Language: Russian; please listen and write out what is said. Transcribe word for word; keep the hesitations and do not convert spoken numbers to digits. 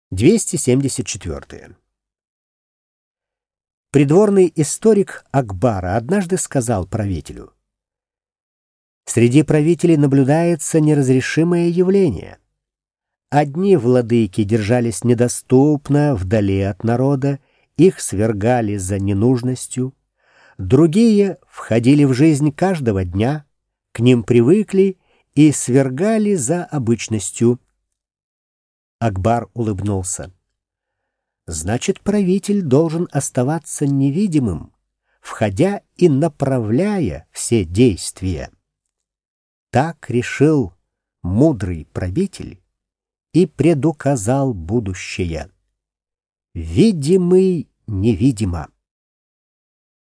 двести семьдесят четыре. Придворный историк Акбара однажды сказал правителю: «Среди правителей наблюдается неразрешимое явление. Одни владыки держались недоступно, вдали от народа, их свергали за ненужностью, другие входили в жизнь каждого дня, к ним привыкли и свергали за обычностью». Акбар улыбнулся. «Значит, правитель должен оставаться невидимым, входя и направляя все действия». Так решил мудрый правитель и предуказал будущее. Видимый невидимо.